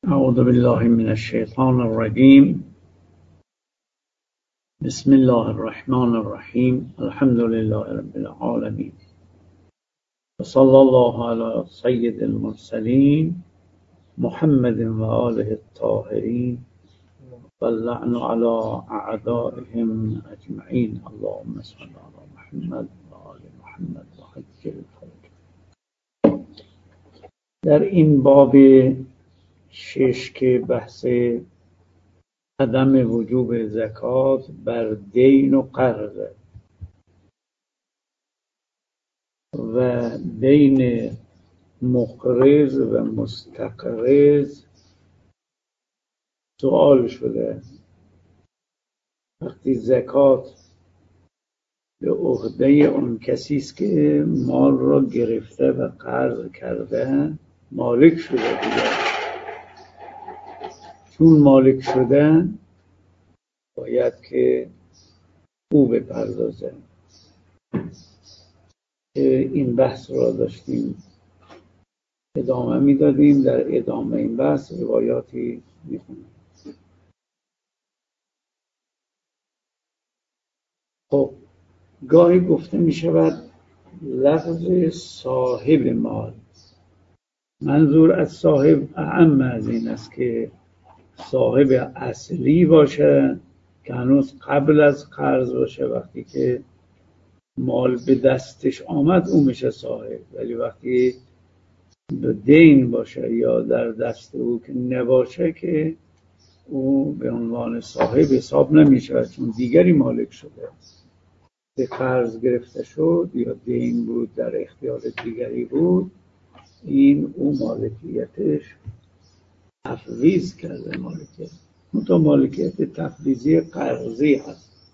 أعوذ بالله من الشيطان الرجيم. بسم الله الرحمن الرحيم. الحمد لله رب العالمين، وصلى الله على سيد المرسلين محمد وآله الطاهرين واللعن على أعدائهم أجمعين. اللهم صل على محمد وآل محمد وعجل فرجهم. در این باب 6 که بحث عدم وجوب زکات بر دین و قرض و بین مقرض و مستقرض سوال شده. وقتی زکات به عهده اون کسی است که مال را گرفته و قرض کرده مالک شده دیگه، چون مالک شده باید که او بپردازه. این بحث را داشتیم ادامه میدادیم. در ادامه این بحث روایاتی میخونیم. خب گاهی گفته میشود لفظ صاحب مال، منظور از صاحب اعم از این است که صاحب اصلی باشه که هنوز قبل از قرض باشه. وقتی که مال به دستش آمد اون میشه صاحب، ولی وقتی به دین باشه یا در دست او که نباشه که او به عنوان صاحب حساب نمیشه، چون دیگری مالک شده. به قرض گرفته شد یا دین بود در اختیار دیگری بود، این او مالکیتش تفویض کرده. مالکیت تفویضی قرضی هست.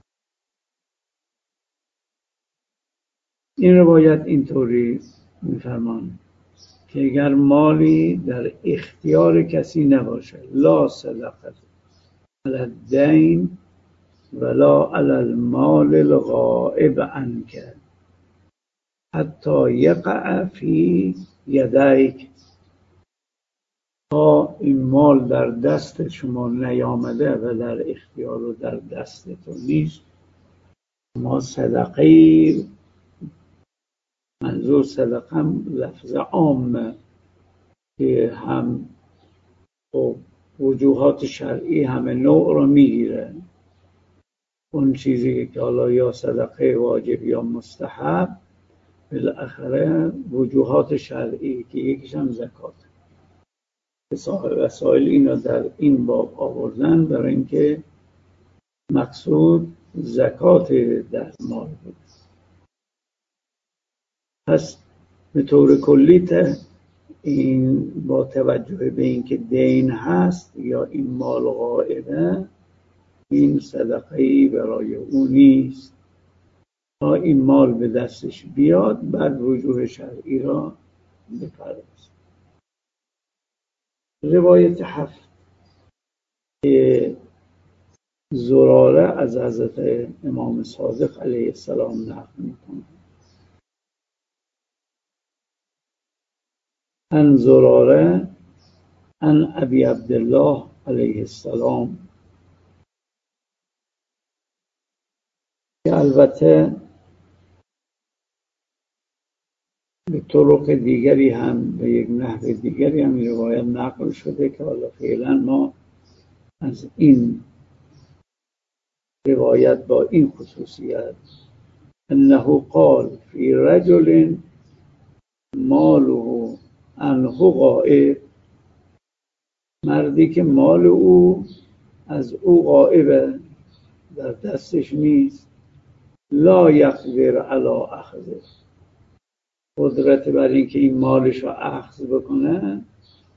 این روایت اینطوری میفرمان که اگر مالی در اختیار کسی نباشه، لا صدقت علی الدین ولا علی المال الغائب عنک حتی یقع فی یدیک، تا این مال در دست شما نیامده و در اختیار و در دست تو نیست، ما صدقه، منظور صدقه هم لفظ عامه که هم وجوهات شرعی همه نوع رو میگیره. اون چیزی که حالا یا صدقه واجب یا مستحب، بالاخره وجوهات شرعی که یکیش هم زکات. وسائل اینا در این باب آوردن برای اینکه مقصود زکات در مال بود. پس به طور کلی این با توجه به اینکه دین هست یا این مال غائبه، این صدقه‌ای برای او نیست تا این مال به دستش بیاد، بعد وجوه شرعی را بپردازه. روایت 7 که زراره از حضرت امام صادق علیه السلام نقل میکنه. ان زراره ان ابی عبدالله علیه السلام، که البته به طرق دیگری هم به یک نحو دیگری هم این روایت نقل شده که حالا فعلا ما از این روایت با این خصوصیت انه قال فی رجل ماله عنه غائب، مردی که مال او از او غائبه، در دستش نیست، لا یقدر علی اخذه، قدرت بر این که این مالش رو اخذ بکنه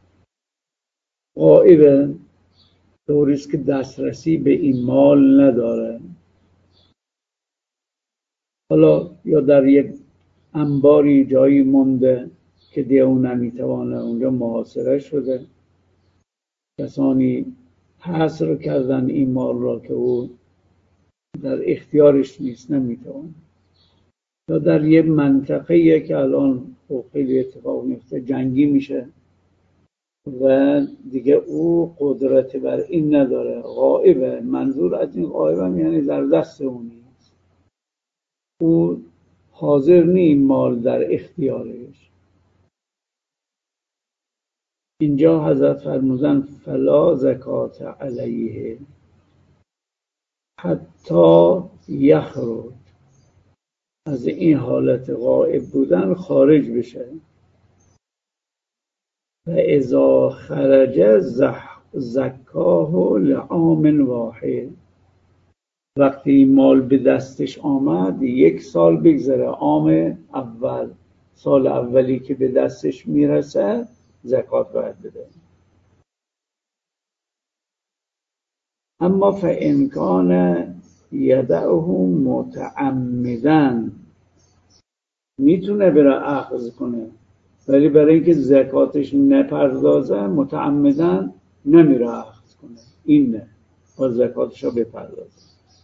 غائبه، طوریست که دسترسی به این مال نداره. حالا یا در یک انباری جایی مونده که دیگه اون نمیتوانه اونجا محاصره شده، کسانی حصر کردن این مال را که او در اختیارش نیست، نمیتوانه. یا در یک منطقه‌ای که الان خیلی اتفاق میفته، جنگی میشه، و دیگه او قدرت بر این نداره، غائبه. منظور از این غائبه یعنی در دست او نیست، او حاضر نی مال در اختیارش. اینجا حضرت فرمودن فلا زکات علیه حتی یخرج، از این حالت غائب بودن خارج بشه. و اذا خرج زکاه لعام واحد، وقتی مال به دستش آمد 1 سال بگذره، عام اول، سال اولی که به دستش میرسه زکات باید بده. اما فإن کان یدعه متعمدا، میتونه بره اخذ کنه، ولی برای اینکه زکاتش نپردازه متعمدا نمیره اخذ کنه، این نه، با زکاتش رو بپردازه.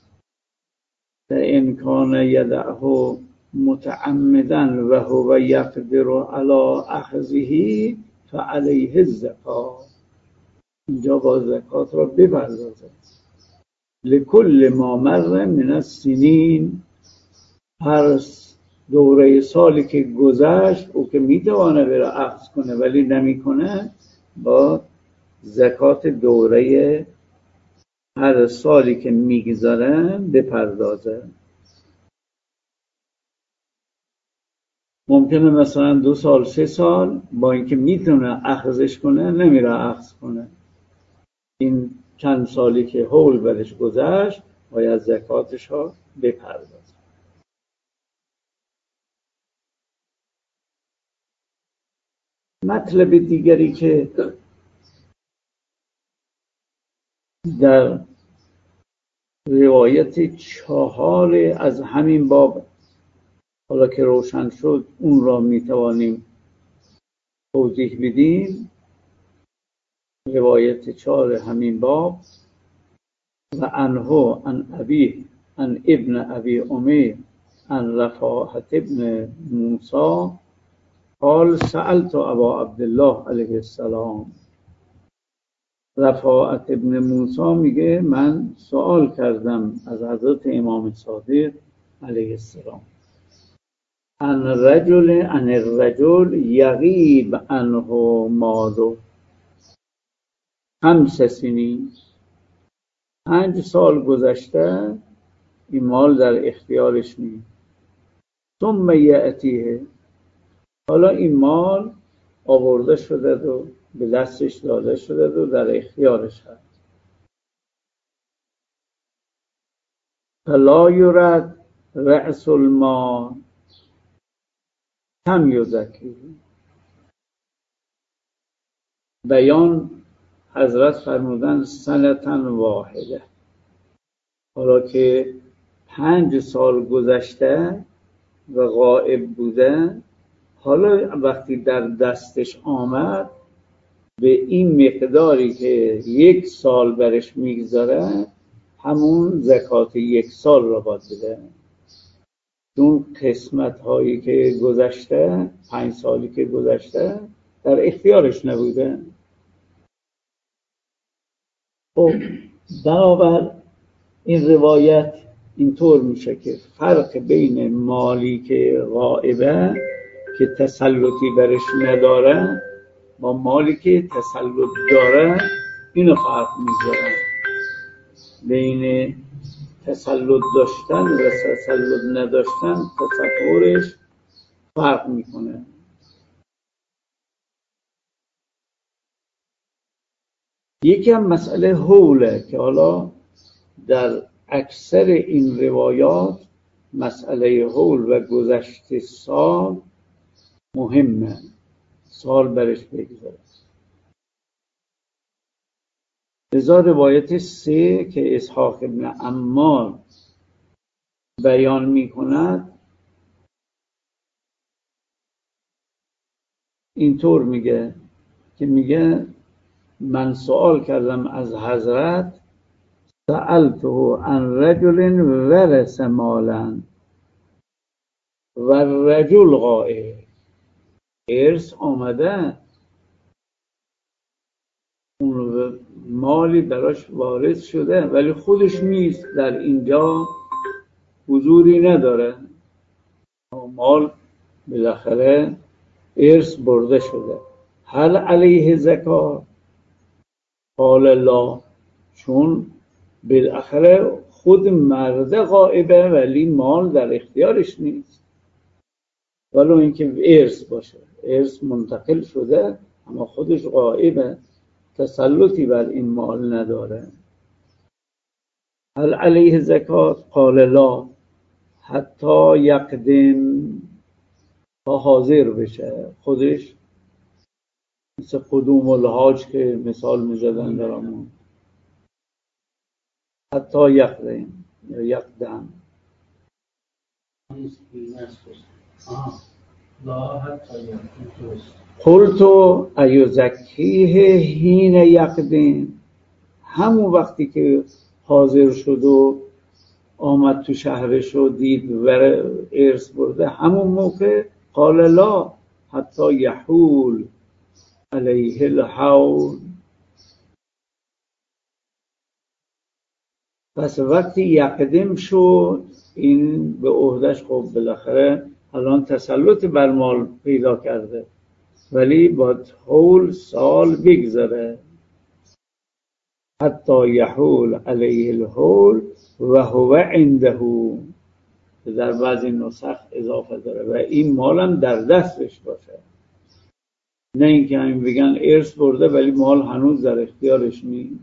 فإن کان یدعه متعمدا و هو یقدر علی اخذه فعلیه الزکات، اینجا با زکات را بپردازه. لکل ما مر من السنین، هر دوره سالی که گذشت او که میتوانه بره اخذ کنه ولی نمیکنه، با زکات دوره هر سالی که میگذره بپردازه. ممکنه مثلا 2 سال 3 سال با اینکه میتونه اخذش کنه نمیره اخذ کنه، این چند سالی که حول برش گذشت باید زکاتش ها بپردازه. مطلب دیگری که در روایت 4 از همین باب حالا که روشن شد اون را میتوانیم توضیح بدیم. روایت 4 همین باب: و عنه عن ابی عن ابن ابی امیر عن رفاعة ابن موسی قال سألت ابا عبدالله علیه السلام. رفاعة ابن موسی میگه من سوال کردم از حضرت امام صادق علیه السلام عن الرجل یغیب عنه ماله 5 سنین، 5 سال گذشته این مال در اختیارش نیست. ثم یأتیه، حالا این مال آورده شده و به دستش داده شده و در اختیارش هست. فلا یرد رأس المال کم یزکی. بیان حضرت فرمودن سنتن واحده، حالا که 5 سال گذشته و غائب بوده، حالا وقتی در دستش آمد به این مقداری که 1 سال برش میگذاره همون زکات 1 سال را باید بده. چون قسمت هایی که گذشته 5 سالی که گذشته در اختیارش نبوده. خب بنابر این روایت اینطور میشه که فرق بین مالی که غائبه که تسلطی برش نداره با مالی که تسلط داره اینو فرق میذارن. بین تسلط داشتن و تسلط نداشتن تصورش فرق میکنه. یکی هم مسئله حوله که حالا در اکثر این روایات مسئله حول و گذشت سال مهمه، سال برش بگذاره. لذا روایت 3 که اسحاق ابن عمار بیان می کند اینطور میگه که میگه من سوال کردم از حضرت سألته عن رجل ورث مالا و رجل غائب، ارث آمده اون مالی براش وارد شده ولی خودش نیست، در اینجا حضوری نداره. مال بالاخره ارث برده شده. هل علیه زکات؟ قال لا، چون بالاخره خود مرد غائبه ولی مال در اختیارش نیست، ولو اینکه ارث باشه، ارث منتقل شده اما خودش غائبه، تسلطی بر این مال نداره. هل علیه زکات؟ قال لا حتی یقدم، تا حاضر بشه خودش، مثل قدوم الحاج که مثال میزدن درامون، حتی یقدم یا یقدم. قلت ایزکیه حین یقدم، همون وقتی که حاضر شد و آمد تو شهرش و دید ور ارث برده، همون موقع قال لا حتی یحول علیه الحول. پس وقتی یقدم شد این به عهدهش، خب بالاخره الان تسلط بر مال پیدا کرده ولی با حول سال بگذره. حتی یحول علیه الحول و هو عنده، در بعضی نسخ اضافه داره و این مالم در دستش باشه، نه اینکه همین بگن ارث برده ولی مال هنوز در اختیارش نیست.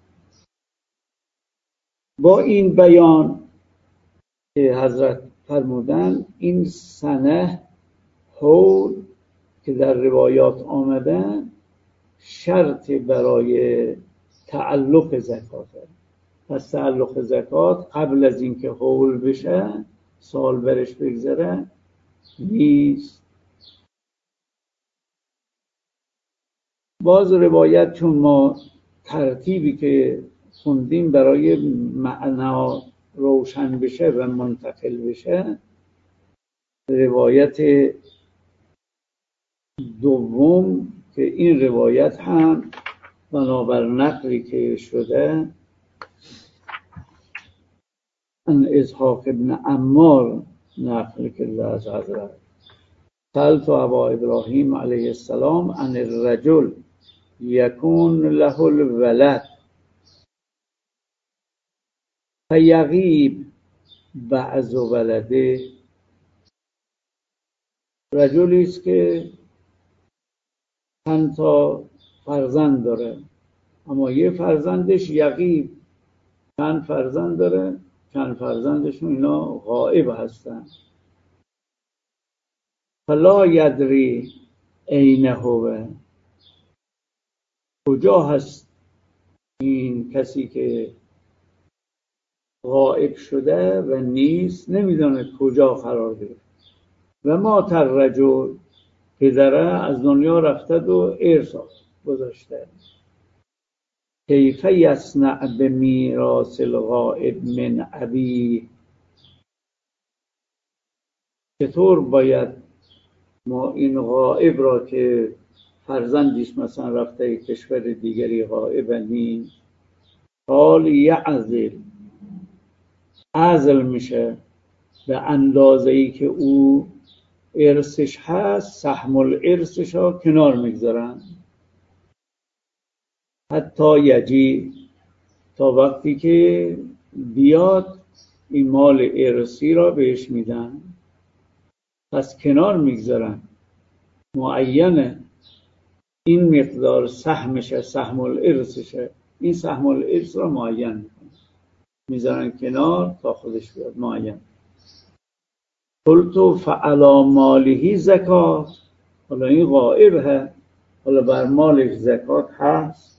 با این بیان که حضرت فرمودن، این سنه حول که در روایات آمدن شرط برای تعلق زکاته. پس تعلق زکات قبل از اینکه حول بشه، سال برش بگذره نیست. باز روایت، چون ما ترتیبی که خوندیم برای معنا روشن بشه و منتقل بشه، روایت دوم که این روایت هم بنابر نقلی که شده ان اسحاق ابن عمار نقل کرده از حضرت، سألت ابا ابراهیم علیه السلام ان الرجل یکون له الولد فیغیب بعض ولده. رجلی است که چند تا فرزند داره اما یه فرزندش یغیب، چند فرزند داره، چند فرزندشون اینا غائب هستن. فلا یدری این هو، کجا هست این کسی که غائب شده و نیست، نمیدونه کجا قرار گرفت. و مات الرجل، پدره از دنیا رفته و ارث گذاشته. کیف یصنع بمیراث الغائب من ابی، چطور باید ما این غائب را که فرزندیش مثلا رفته کشور دیگری غائب نیست، حال یعزل، عزل میشه به اندازه‌ای که او ارثش هست، سهم الارثش ها کنار میگذارن حتی یجی، تا وقتی که بیاد این مال ارثی را بهش میدن. پس کنار میگذارن، معینه این مقدار سهمشه، سهم الارثشه، این سهم الارث را معین میکنن، میذارن کنار تا خودش بیاد معین. قلت فعلی ماله زکات، حالا این غائبه، حالا بر مالش زکات هست؟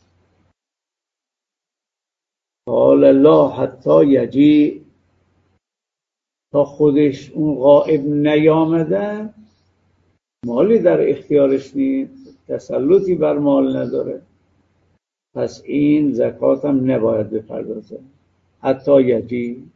قال لا حتی یجی، تا خودش اون غائب نیامده مالی در اختیارش نیست، تسلطی بر مال نداره، پس این زکات هم نباید بپردازه حتی یجی.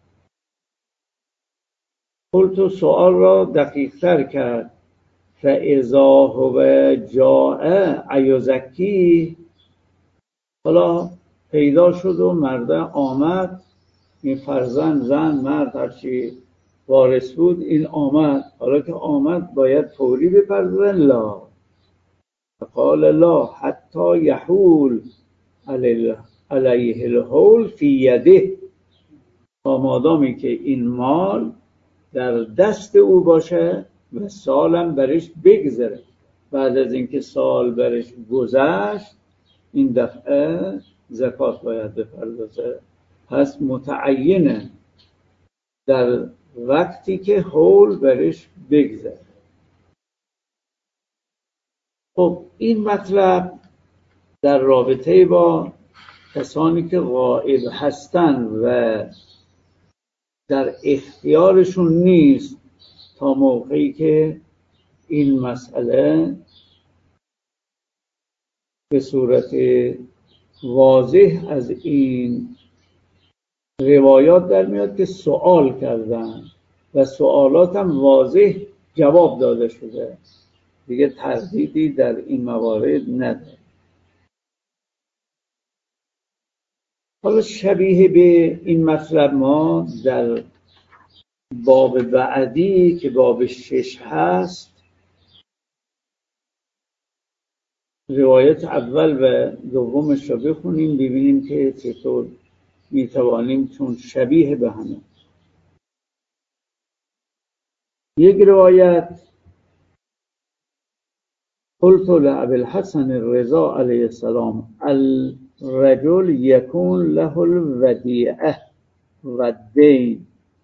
قلت سؤال را دقیق تر کرد، فاذا هو جاء ایزکی، حالا پیدا شد و مرده آمد، این فرزند زن مرد هرچی وارث بود این آمد. حالا که آمد باید فوری بپردازن. لا قال لا حتی یحول علیه الحول فی یده، تا مادامی که این مال در دست او باشه و سالم برش بگذره. بعد از اینکه سال برش گذشت این دفعه زکات باید بپردازه. پس متعینه در وقتی که حول برش بگذره. خب این مطلب در رابطه با کسانی که غائب هستند و در اختیارشون نیست تا موقعی که این مسئله به صورت واضح از این روایات در میاد که سوال کردن و سوالات هم واضح جواب داده شده، دیگه تردیدی در این موارد نداره. حالا شبیه به این مطلب ما در باب بعدی که باب 6 هست، روایت اول و دومش رو بخونیم ببینیم که چطور میتوانیم، چون شبیه به همه. یک روایت قلت لأبي الحسن الرضا علیه السلام الرجل یکون له الودیعه و الدین،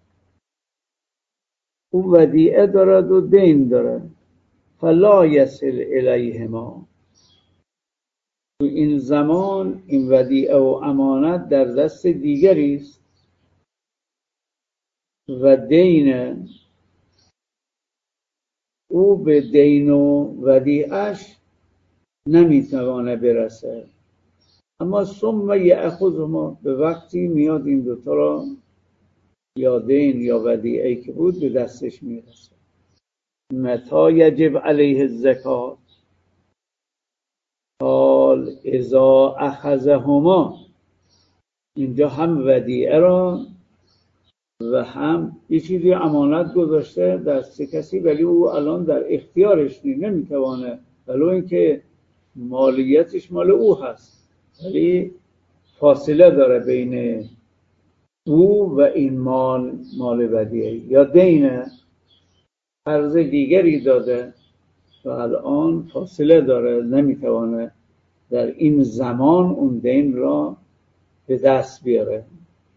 او ودیعه دارد و دین دارد، فلا یصل الیهما. تو این زمان این ودیعه و امانت در دست دیگری است و دین او به دین و ودیعش نمیتوانه برسه. اما ثم یأخذهما، به وقتی میاد این دوتا را یا دین یا ودیعه که بود به دستش میرسه. متى یجب علیه الزکات؟ قال اذا اخذهما. اینجا هم ودیعه را و هم یه چیزی امانت گذاشته دست کسی، ولی او الان در اختیارش نمیتوانه، ولو اینکه مالیتش مال او هست، ولی فاصله داره بین او و این مال ودیعه. یا دینه، قرض دیگری داده و الان فاصله داره، نمیتوانه در این زمان اون دین را به دست بیاره.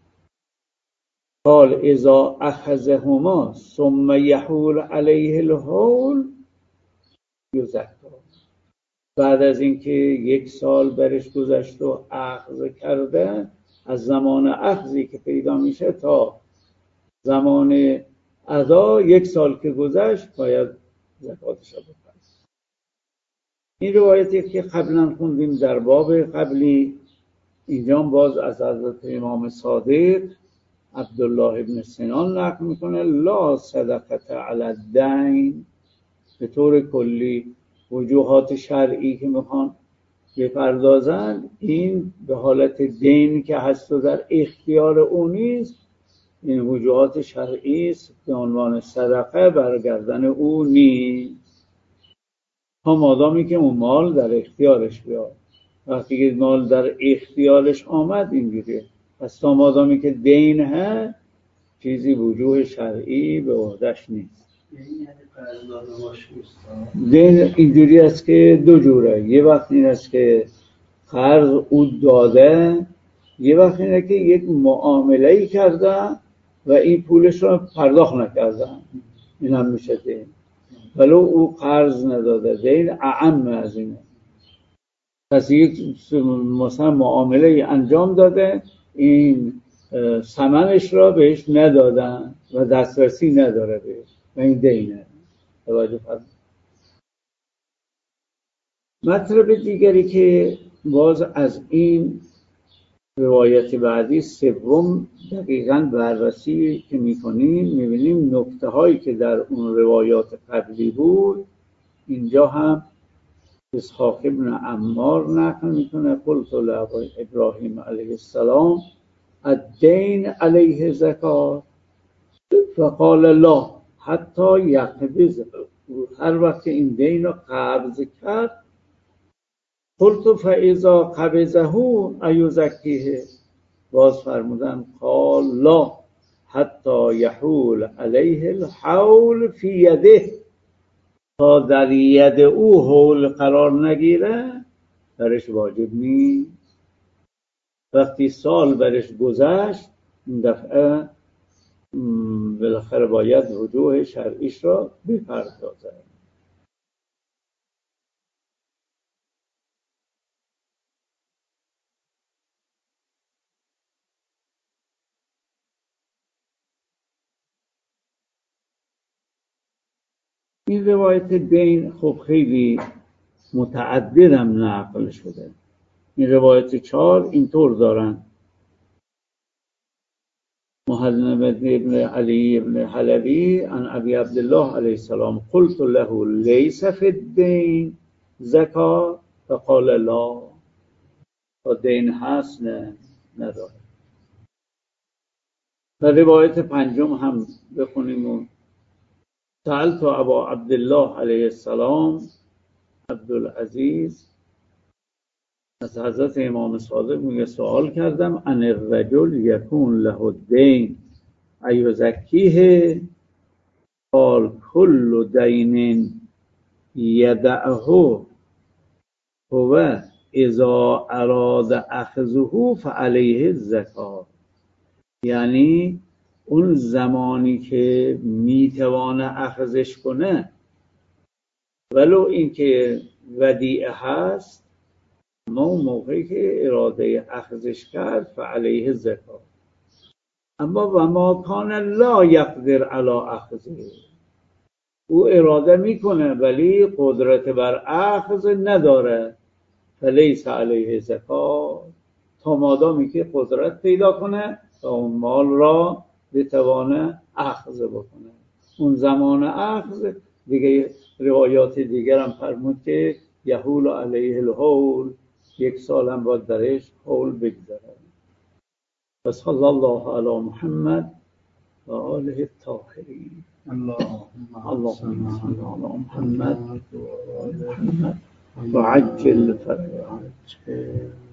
قال اذا اخذهما ثم يحول عليه الحول یزکا. بعد از اینکه 1 سال برش گذشت و اخذ کرده، از زمان اخذی که پیدا میشه تا زمان ادا 1 سال که گذشت باید زکاتش رو بپرد. این روایتی که قبلا خوندیم در باب قبلی، اینجا باز از حضرت امام صادق عبدالله ابن سنان نقل میکنه لا صدقه علی الدین. به طور کلی وجوهات شرعی که میخوان بپردازن، این به حالت دین که هست و در اختیار او نیست، این وجوهات شرعی است به عنوان صدقه برگردن او نیست، تا مادامی که اون مال در اختیارش بیاد. وقتی که مال در اختیارش آمد اینجوریه. پس تا مادامی که دین هست چیزی وجوه شرعی به عهده‌اش نیست. دین اینجوری است که 2 جوره. یه وقت این است که قرض او داده، یه وقت اینه که یک معامله‌ای کرده و این پولش رو پرداخت نکرده، این هم میشه دین. ولو او قرض نداده، دین اعم از اینه. پس یک مثلا معامله انجام داده، این ثمنش را بهش ندادن و دسترسی نداره بهش و این دینه. توجه فرمایید. مطلب دیگری که باز از این روایت بعدی سوم دقیقاً بررسی که می‌کنیم، می‌بینیم نکته هایی که در اون روایات قبلی بود اینجا هم اسحاق ابن عمار نقل میکنه قلت ابراهیم علیه السلام الدین علیه زکات فقال لا حتی یقبض. هر وقت این دین رو قبض کرد قلت فاذا قبضه ایزکیه، باز فرمودن قال لا حتی یحول علیه الحول فی یده، تا در ید او حول قرار نگیره برش واجب نیست. وقتی سال برش گذشت این دفعه بالاخره باید وجوه شرعیش را بپردازد. این روایت دین خب خیلی متعددم نقل شده. این روایت 4 اینطور دارن: محمد ابن علی ابن حلبی عن ابی عبدالله علیه السلام قلت له لیس فی الدین زکات فقال لا. تا دین هست نه نداره. و روایت 5 هم بخونیم. سألت ابا عبدالله علیه السلام عبدالعزیز، از حضرت امام صادق میگه سوال کردم ان الرجل یکون له الدین ایزکیه قال کل دین یدعه هو اذا اراد اخذه فعلیه الزکات. یعنی اون زمانی که میتوانه اخذش کنه ولو اینکه ودیعه هست، اما اون موقعی که اراده اخذش کرد فعلیه الزکات. اما و ما کان لا یقدر علی اخذه، او اراده میکنه ولی قدرت بر اخذ نداره، فلیس علیه زکات، تا مادامی که قدرت پیدا کنه تا اون مال را بتوانه اخذ بکنه. اون زمان اخذ دیگه روایات دیگر هم فرمود که یحول علیه الحول، 1 سال هم باید درش حول بگذره. و صلی الله علی محمد و آله الطاهرین. اللهم صل علی محمد و عجل فرجه.